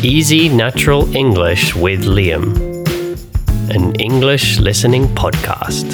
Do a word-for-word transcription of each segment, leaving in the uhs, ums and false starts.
Easy Natural English with Liam, an English listening podcast.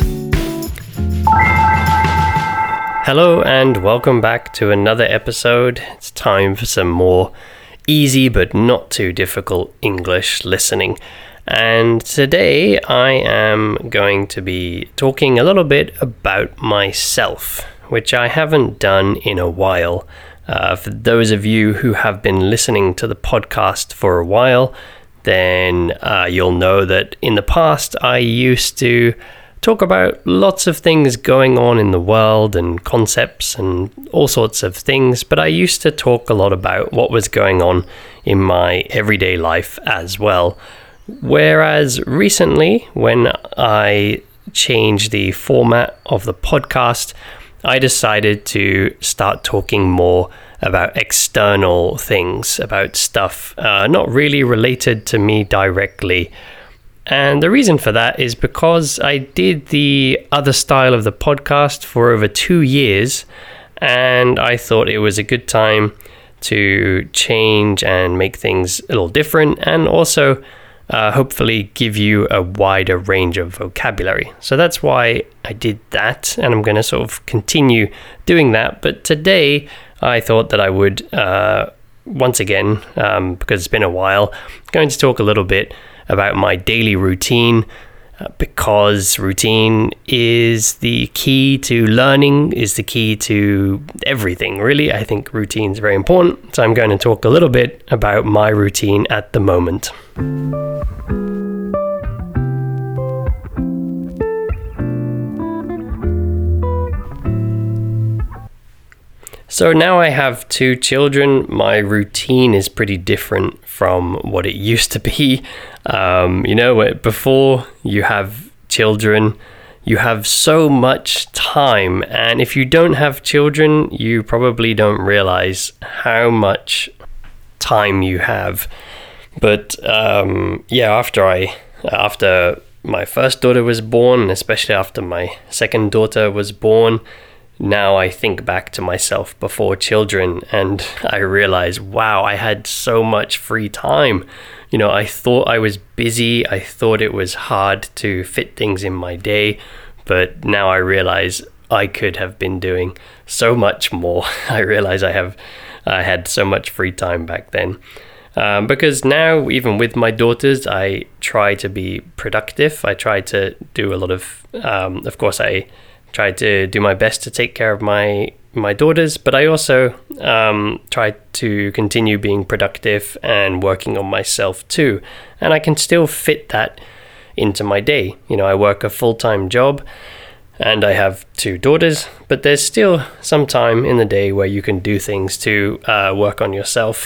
Hello and welcome back to another episode. It's time for some more easy but not too difficult English listening. And today I am going to be talking a little bit about myself, which I haven't done in a while. Uh, for those of you who have been listening to the podcast for a while, then uh, you'll know that in the past I used to talk about lots of things going on in the world and concepts and all sorts of things, but I used to talk a lot about what was going on in my everyday life as well. Whereas recently, when I changed the format of the podcast, I decided to start talking more about external things, about stuff uh, not really related to me directly. And the reason for that is because I did the other style of the podcast for over two years, and I thought it was a good time to change and make things a little different, and also Uh, hopefully give you a wider range of vocabulary. So that's why I did that, and I'm going to sort of continue doing that. But today I thought that I would, uh, once again, um, because it's been a while, going to talk a little bit about my daily routine, uh, because routine is the key to learning, is the key to everything, really. I think routine is very important. So I'm going to talk a little bit about my routine at the moment. So now I have two children. My routine is pretty different from what it used to be. Um, you know, before you have children, you have so much time. And if you don't have children, you probably don't realize how much time you have. But um, yeah, after I, after my first daughter was born, especially after my second daughter was born, now I think back to myself before children and I realize, wow, I had so much free time. You know, I thought I was busy. I thought it was hard to fit things in my day, but now I realize I could have been doing so much more. I realize I have, I had so much free time back then. Um, because now, even with my daughters, I try to be productive. I try to do a lot of, um, of course, I try to do my best to take care of my my daughters, but I also um, try to continue being productive and working on myself too. And I can still fit that into my day. You know, I work a full-time job and I have two daughters, but there's still some time in the day where you can do things to uh, work on yourself.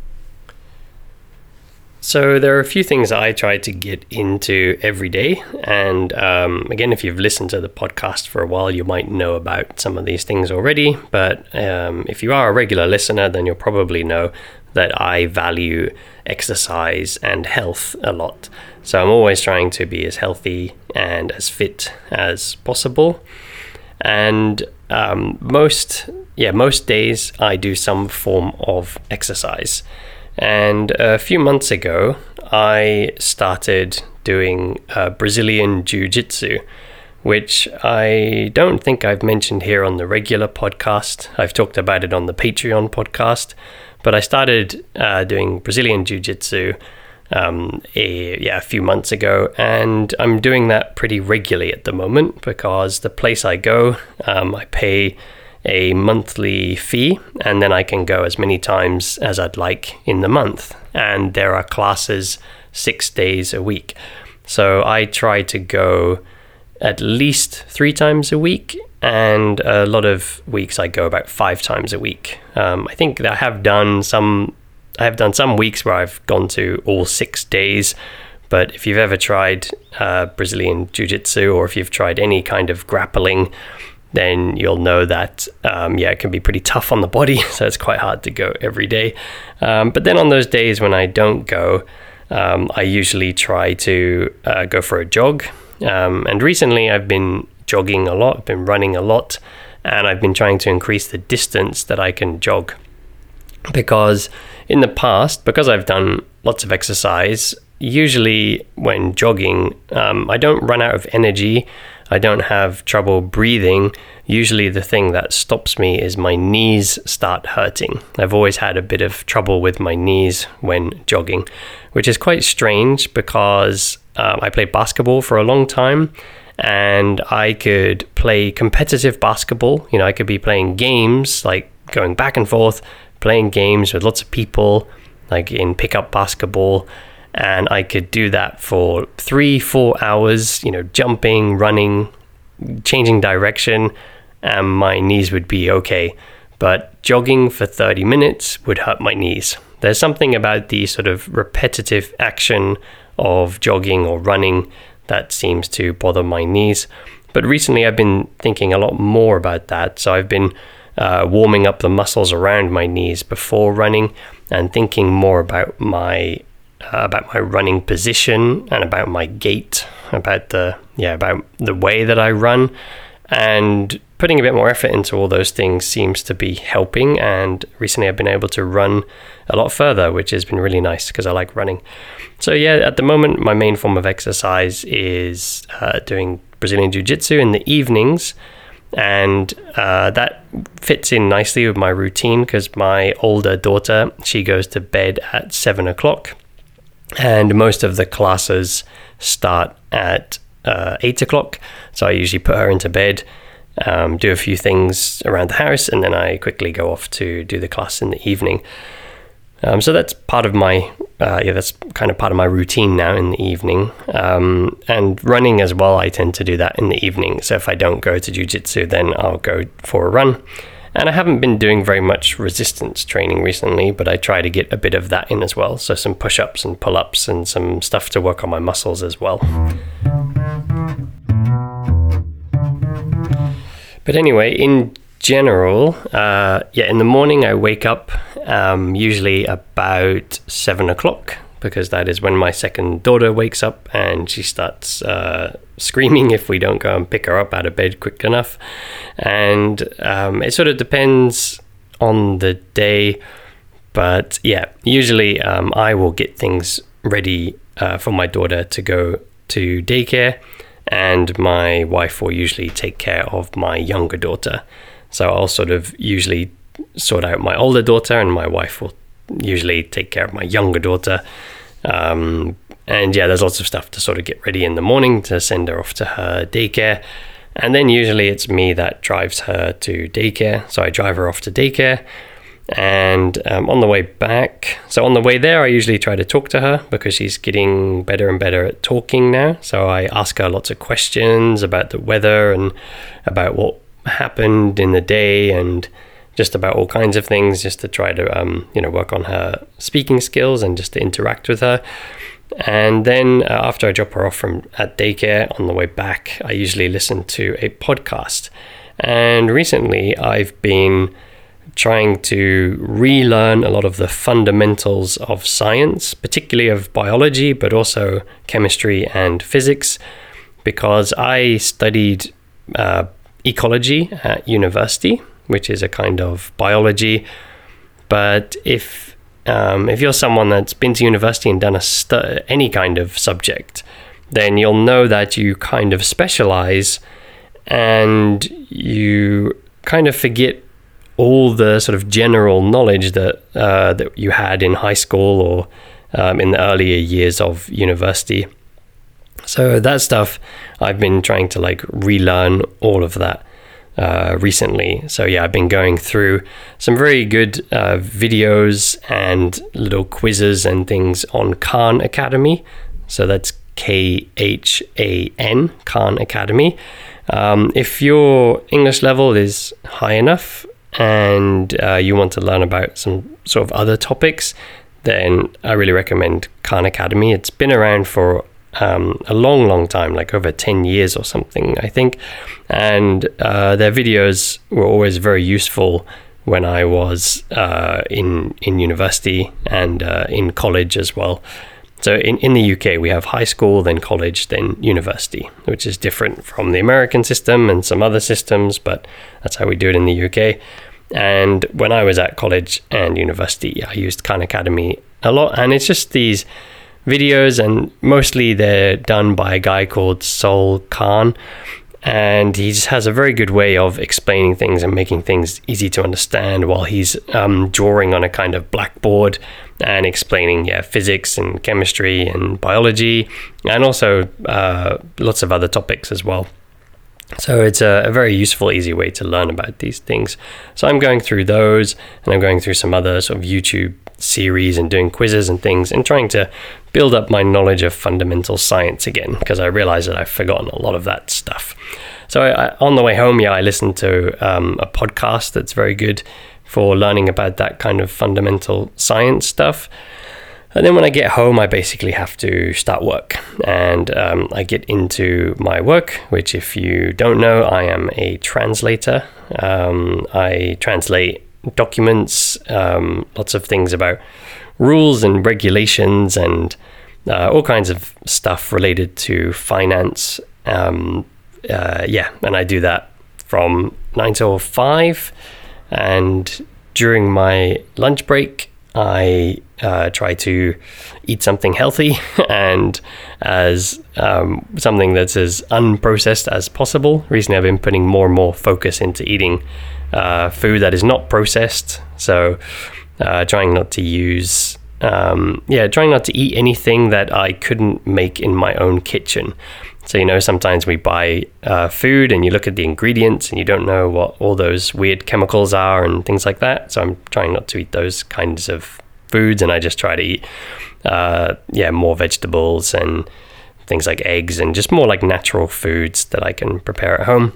So there are a few things that I try to get into every day. And um, again, if you've listened to the podcast for a while, you might know about some of these things already. But um, if you are a regular listener, then you'll probably know that I value exercise and health a lot. So I'm always trying to be as healthy and as fit as possible. And um, most, yeah, most days I do some form of exercise. And a few months ago, I started doing uh, Brazilian Jiu-Jitsu, which I don't think I've mentioned here on the regular podcast. I've talked about it on the Patreon podcast, but I started uh, doing Brazilian Jiu-Jitsu um, a, yeah, a few months ago, and I'm doing that pretty regularly at the moment because the place I go, um, I pay a monthly fee, and then I can go as many times as I'd like in the month. And there are classes six days a week. So I try to go at least three times a week, and a lot of weeks I go about five times a week. Um, I think I have done some, I have done some weeks where I've gone to all six days. But if you've ever tried uh, Brazilian Jiu-Jitsu, or if you've tried any kind of grappling, then you'll know that, um, yeah, it can be pretty tough on the body, so it's quite hard to go every day. Um, but then on those days when I don't go, um, I usually try to uh, go for a jog. Um, and recently I've been jogging a lot, I've been running a lot, and I've been trying to increase the distance that I can jog. Because in the past, because I've done lots of exercise, usually when jogging, um, I don't run out of energy. I don't have trouble breathing. Usually the thing that stops me is my knees start hurting. I've always had a bit of trouble with my knees when jogging, which is quite strange because um, I played basketball for a long time, and I could play competitive basketball. You know, I could be playing games, like going back and forth, playing games with lots of people, like in pickup basketball. And I could do that for three, four hours, you know, jumping, running, changing direction, and my knees would be okay. But jogging for thirty minutes would hurt my knees. There's something about the sort of repetitive action of jogging or running that seems to bother my knees. But recently I've been thinking a lot more about that. So I've been uh, warming up the muscles around my knees before running and thinking more about my Uh, about my running position and about my gait, about the yeah about the way that I run, and putting a bit more effort into all those things seems to be helping. And recently I've been able to run a lot further, which has been really nice because I like running. So yeah, at the moment my main form of exercise is uh, doing Brazilian Jiu-Jitsu in the evenings, and uh, that fits in nicely with my routine because my older daughter, she goes to bed at seven o'clock. And most of the classes start at uh, eight o'clock. So I usually put her into bed, um, do a few things around the house, and then I quickly go off to do the class in the evening. Um, so that's part of my, uh, yeah, that's kind of part of my routine now in the evening. Um, and running as well, I tend to do that in the evening. So if I don't go to jiu-jitsu, then I'll go for a run. And I haven't been doing very much resistance training recently, but I try to get a bit of that in as well. So some push-ups and pull-ups and some stuff to work on my muscles as well. But anyway, in general, uh, yeah, in the morning I wake up um, usually about seven o'clock, because that is when my second daughter wakes up and she starts uh, screaming if we don't go and pick her up out of bed quick enough. And um, it sort of depends on the day, but yeah, usually um, I will get things ready uh, for my daughter to go to daycare, and my wife will usually take care of my younger daughter. So I'll sort of usually sort out my older daughter, and my wife will usually take care of my younger daughter. Um, and yeah, there's lots of stuff to sort of get ready in the morning to send her off to her daycare. And then usually it's me that drives her to daycare. So I drive her off to daycare, and um, on the way back, so on the way there, I usually try to talk to her because she's getting better and better at talking now. So I ask her lots of questions about the weather and about what happened in the day and just about all kinds of things, just to try to, um, you know, work on her speaking skills and just to interact with her. And then uh, after I drop her off from at daycare, on the way back, I usually listen to a podcast. And recently I've been trying to relearn a lot of the fundamentals of science, particularly of biology, but also chemistry and physics, because I studied uh, ecology at university, which is a kind of biology. But if um, if you're someone that's been to university and done a stu- any kind of subject, then you'll know that you kind of specialize and you kind of forget all the sort of general knowledge that uh, that you had in high school or um, in the earlier years of university. So that stuff, I've been trying to like relearn all of that uh, recently. So yeah, I've been going through some very good uh, videos and little quizzes and things on Khan Academy. So that's K H A N, Khan Academy. Um, if your English level is high enough and uh, you want to learn about some sort of other topics, then I really recommend Khan Academy. It's been around for um, a long, long time, like over ten years or something, I think. And uh, their videos were always very useful when I was uh, in in university and uh, in college as well. So in, in the U K, we have high school, then college, then university, which is different from the American system and some other systems, but that's how we do it in the U K. And when I was at college and university, I used Khan Academy a lot. And it's just these videos, and mostly they're done by a guy called Sol Khan. And he just has a very good way of explaining things and making things easy to understand while he's um, drawing on a kind of blackboard and explaining yeah, physics and chemistry and biology, and also uh, lots of other topics as well. So it's a, a very useful, easy way to learn about these things. So I'm going through those, and I'm going through some other sort of YouTube series and doing quizzes and things, and trying to build up my knowledge of fundamental science again, because I realize that I've forgotten a lot of that stuff. So I, I, on the way home, yeah, I listened to um, a podcast that's very good for learning about that kind of fundamental science stuff. And then when I get home, I basically have to start work, and um, I get into my work, which, if you don't know, I am a translator. Um, I translate documents, um, lots of things about rules and regulations and uh, all kinds of stuff related to finance. Um, uh, yeah, and I do that from nine till five, and during my lunch break, I uh, try to eat something healthy and as um, something that's as unprocessed as possible. Recently, I've been putting more and more focus into eating uh, food that is not processed. So uh, trying not to use, um, yeah, trying not to eat anything that I couldn't make in my own kitchen. So, you know, sometimes we buy uh, food and you look at the ingredients and you don't know what all those weird chemicals are and things like that. So I'm trying not to eat those kinds of foods, and I just try to eat, uh, yeah, more vegetables and things like eggs and just more like natural foods that I can prepare at home.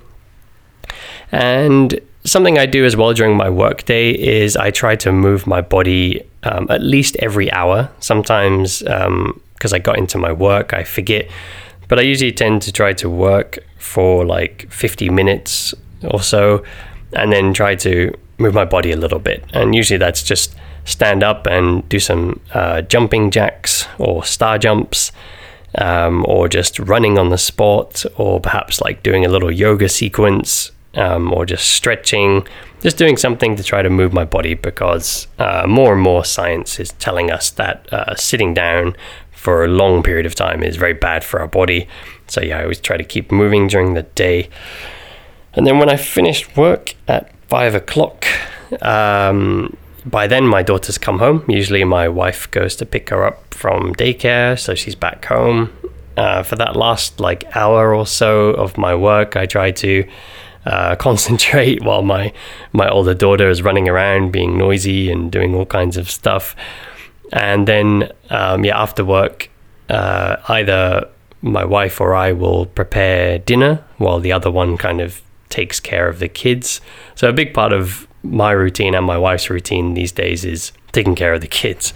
And something I do as well during my workday is I try to move my body um, at least every hour. Sometimes um, because I got into my work, I forget. But I usually tend to try to work for like fifty minutes or so, and then try to move my body a little bit. And usually that's just stand up and do some uh, jumping jacks or star jumps, um, or just running on the spot, or perhaps like doing a little yoga sequence, um, or just stretching, just doing something to try to move my body, because uh, more and more science is telling us that uh, sitting down for a long period of time is very bad for our body. So yeah, I always try to keep moving during the day. And then when I finished work at five o'clock, um, by then my daughter's come home. Usually my wife goes to pick her up from daycare, so she's back home. Uh, for that last like hour or so of my work, I try to uh, concentrate while my, my older daughter is running around being noisy and doing all kinds of stuff. And then, um, yeah, after work, uh, either my wife or I will prepare dinner while the other one kind of takes care of the kids. So a big part of my routine and my wife's routine these days is taking care of the kids.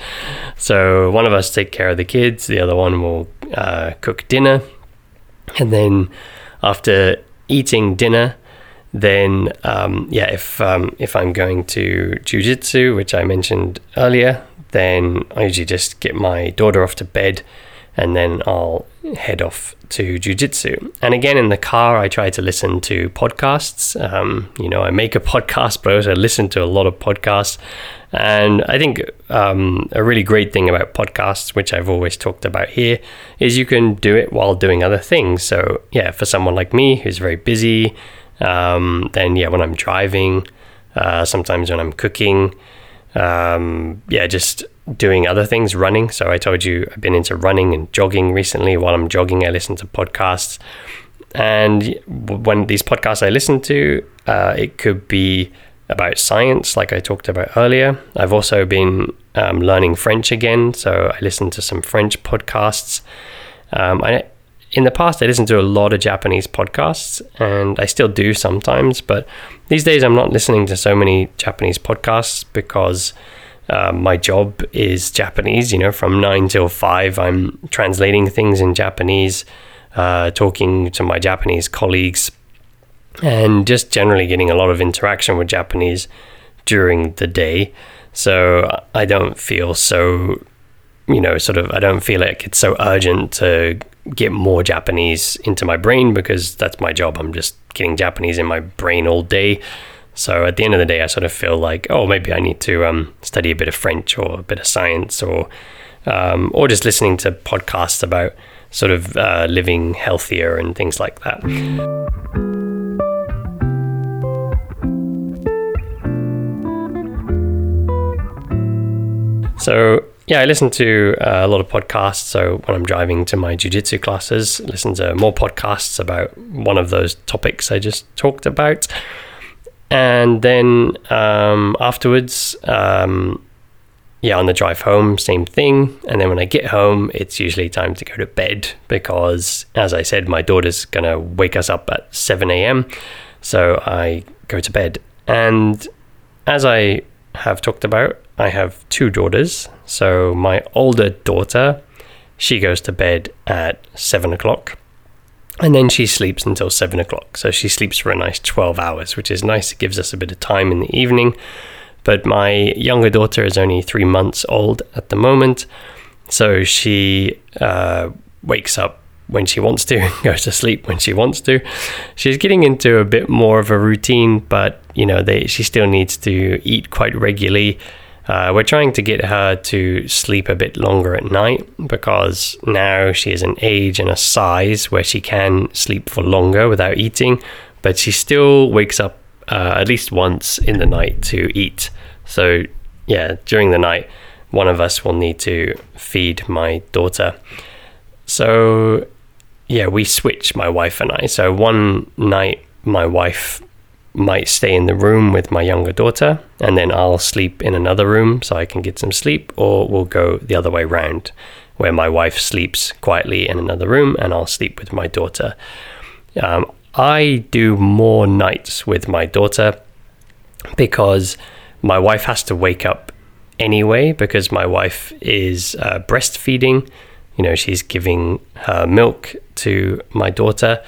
So one of us take care of the kids, the other one will uh, cook dinner. And then after eating dinner, then, um, yeah, if um, if I'm going to jiu-jitsu, which I mentioned earlier, then I usually just get my daughter off to bed, and then I'll head off to jiu-jitsu. And again, in the car, I try to listen to podcasts. Um, you know, I make a podcast, but I also listen to a lot of podcasts. And I think um, a really great thing about podcasts, which I've always talked about here, is you can do it while doing other things. So yeah, for someone like me who's very busy, um, then yeah, when I'm driving, uh, sometimes when I'm cooking, um yeah just doing other things, running. So I told you I've been into running and jogging recently. While I'm jogging, I listen to podcasts, and when these podcasts I listen to, uh it could be about science like I talked about earlier. I've also been um, learning French again, so I listen to some French podcasts. um I In the past, I listened to a lot of Japanese podcasts, and I still do sometimes, but these days I'm not listening to so many Japanese podcasts because uh, my job is Japanese. You know, from nine till five, I'm translating things in Japanese, uh, talking to my Japanese colleagues, and just generally getting a lot of interaction with Japanese during the day. So I don't feel so, you know, sort of, I don't feel like it's so urgent to get more Japanese into my brain, because that's my job. I'm just getting Japanese in my brain all day. So at the end of the day, I sort of feel like, oh, maybe I need to um, study a bit of French or a bit of science, or um, or just listening to podcasts about sort of uh, living healthier and things like that. So yeah, I listen to uh, a lot of podcasts. So when I'm driving to my jiu-jitsu classes, listen to more podcasts about one of those topics I just talked about. And then um, afterwards, um, yeah, on the drive home, same thing. And then when I get home, it's usually time to go to bed because, as I said, my daughter's going to wake us up at seven a.m. So I go to bed. And as I have talked about, I have two daughters. So my older daughter, she goes to bed at seven o'clock. And then she sleeps until seven o'clock. So she sleeps for a nice twelve hours, which is nice. It gives us a bit of time in the evening. But my younger daughter is only three months old at the moment. So she uh, wakes up when she wants to, goes to sleep when she wants to. She's getting into a bit more of a routine, but you know, they, she still needs to eat quite regularly. Uh, we're trying to get her to sleep a bit longer at night because now she is an age and a size where she can sleep for longer without eating, but she still wakes up uh, at least once in the night to eat. So yeah, during the night, one of us will need to feed my daughter. So yeah, we switch, my wife and I. So one night, my wife might stay in the room with my younger daughter, and then I'll sleep in another room so I can get some sleep, or we'll go the other way round, where my wife sleeps quietly in another room and I'll sleep with my daughter. Um, I do more nights with my daughter because my wife has to wake up anyway, because my wife is uh, breastfeeding. You know, she's giving her milk to my daughter.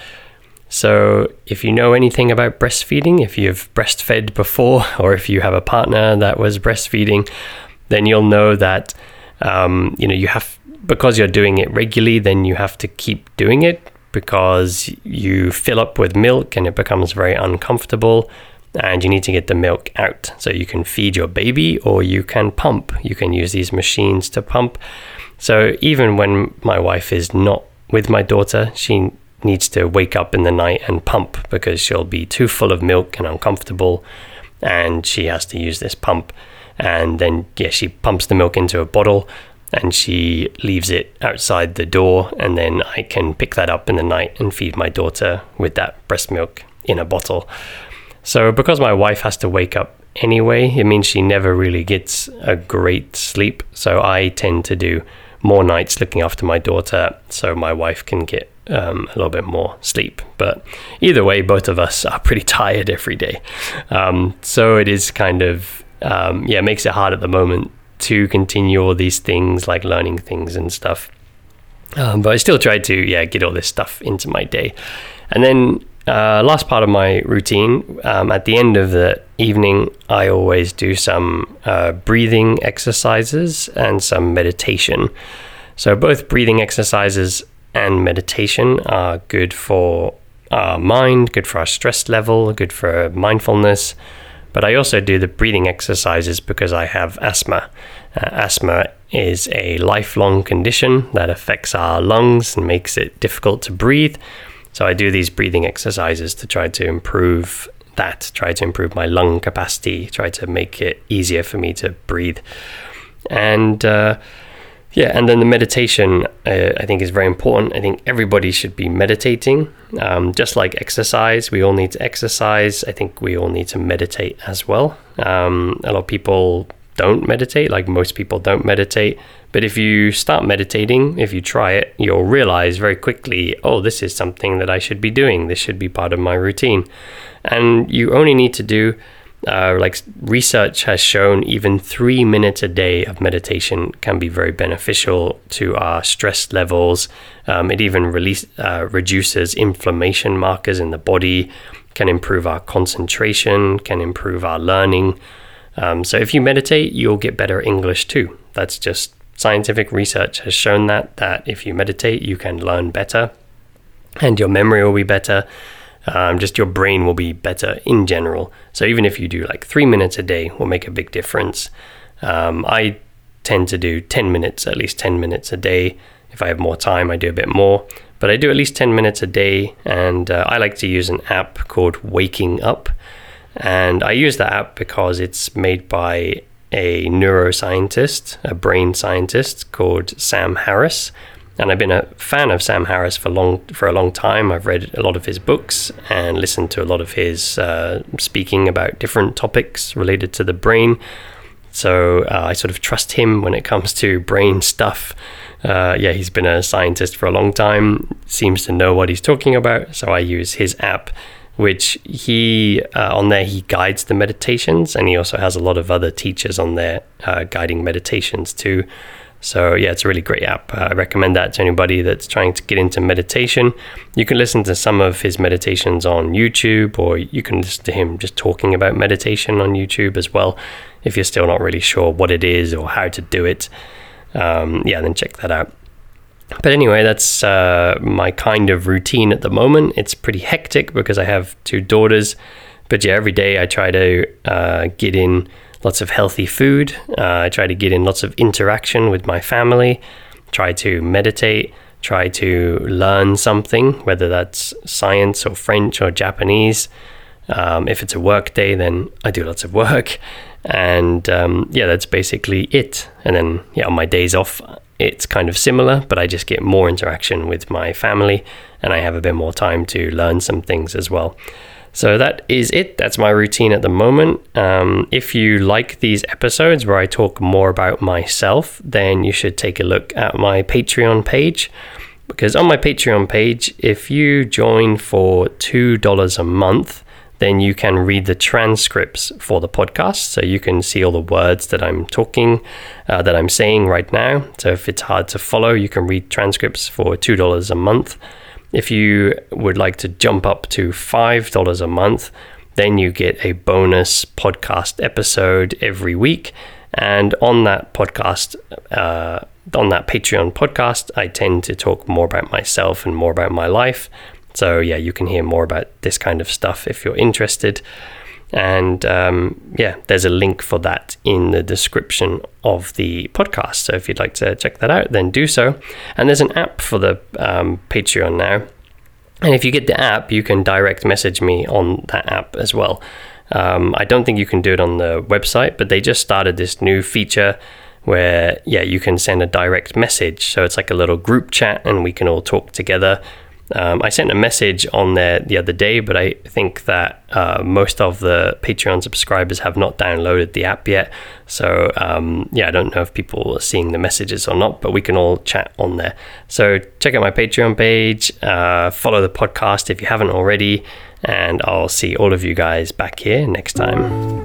So if you know anything about breastfeeding, if you've breastfed before, or if you have a partner that was breastfeeding, then you'll know that, um, you know, you have, because you're doing it regularly, then you have to keep doing it because you fill up with milk and it becomes very uncomfortable and you need to get the milk out. So you can feed your baby or you can pump. You can use these machines to pump. So even when my wife is not with my daughter, she needs to wake up in the night and pump because she'll be too full of milk and uncomfortable, and she has to use this pump. And then yeah, she pumps the milk into a bottle and she leaves it outside the door, and then I can pick that up in the night and feed my daughter with that breast milk in a bottle. So because my wife has to wake up anyway, it means she never really gets a great sleep. So I tend to do more nights looking after my daughter so my wife can get um, a little bit more sleep. But either way, both of us are pretty tired every day. Um, so it is kind of, um, yeah, it makes it hard at the moment to continue all these things like learning things and stuff. Um, but I still try to, yeah, get all this stuff into my day. And then uh, last part of my routine, um, at the end of the evening, I always do some uh, breathing exercises and some meditation. So both breathing exercises and meditation are good for our mind, good for our stress level, good for mindfulness. But I also do the breathing exercises because I have asthma. Uh, asthma is a lifelong condition that affects our lungs and makes it difficult to breathe. So I do these breathing exercises to try to improve that, try to improve my lung capacity, try to make it easier for me to breathe. And uh, yeah, and then the meditation uh, I think is very important. I think everybody should be meditating. Um, just like exercise, we all need to exercise. I think we all need to meditate as well. Um, a lot of people don't meditate, like most people don't meditate. But if you start meditating, if you try it, you'll realize very quickly, oh, this is something that I should be doing. This should be part of my routine. And you only need to do, uh, like research has shown, even three minutes a day of meditation can be very beneficial to our stress levels. Um, it even release, uh, reduces inflammation markers in the body, can improve our concentration, can improve our learning. Um, so if you meditate, you'll get better English too. That's just scientific research has shown that, that if you meditate, you can learn better and your memory will be better. Um, just your brain will be better in general. So even if you do like three minutes a day, will make a big difference. Um, I tend to do ten minutes, at least ten minutes a day. If I have more time, I do a bit more. But I do at least ten minutes a day, and uh, I like to use an app called Waking Up. And I use that app because it's made by a neuroscientist, a brain scientist called Sam Harris. And I've been a fan of Sam Harris for long for a long time. I've read a lot of his books and listened to a lot of his uh, speaking about different topics related to the brain. So uh, I sort of trust him when it comes to brain stuff. Uh, yeah, he's been a scientist for a long time, seems to know what he's talking about. So I use his app, which he, uh, on there, he guides the meditations. And he also has a lot of other teachers on there uh, guiding meditations too. So yeah, it's a really great app. Uh, I recommend that to anybody that's trying to get into meditation. You can listen to some of his meditations on YouTube, or you can listen to him just talking about meditation on YouTube as well. If you're still not really sure what it is or how to do it, um, yeah, then check that out. But anyway, that's uh, my kind of routine at the moment. It's pretty hectic because I have two daughters. But yeah, every day I try to uh, get in lots of healthy food. Uh, I try to get in lots of interaction with my family, try to meditate, try to learn something, whether that's science or French or Japanese. Um, if it's a work day, then I do lots of work. And um, yeah, that's basically it. And then yeah, on my days off, it's kind of similar, but I just get more interaction with my family and I have a bit more time to learn some things as well. So that is it. That's my routine at the moment. Um, if you like these episodes where I talk more about myself, then you should take a look at my Patreon page. Because on my Patreon page, if you join for two dollars a month, then you can read the transcripts for the podcast. So you can see all the words that I'm talking, uh, that I'm saying right now. So if it's hard to follow, you can read transcripts for two dollars a month. If you would like to jump up to five dollars a month, then you get a bonus podcast episode every week. And on that podcast, uh, on that Patreon podcast, I tend to talk more about myself and more about my life. So yeah, you can hear more about this kind of stuff if you're interested. And um, yeah, there's a link for that in the description of the podcast. So if you'd like to check that out, then do so. And there's an app for the um, Patreon now. And if you get the app, you can direct message me on that app as well. Um, I don't think you can do it on the website, but they just started this new feature where, yeah, you can send a direct message. So it's like a little group chat and we can all talk together. Um, I sent a message on there the other day, but I think that uh, most of the Patreon subscribers have not downloaded the app yet. So um, yeah, I don't know if people are seeing the messages or not, but we can all chat on there. So check out my Patreon page, uh, follow the podcast if you haven't already, and I'll see all of you guys back here next time.